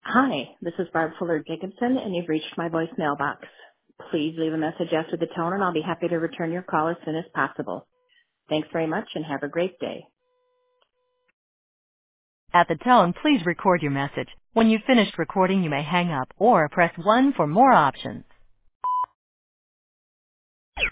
Hi, this is Barb Fuller Jacobson, and you've reached my voicemail box. Please leave a message after the tone, and I'll be happy to return your call as soon as possible. Thanks very much, and have a great day. At the tone, please record your message. When you've finished recording, you may hang up or press 1 for more options.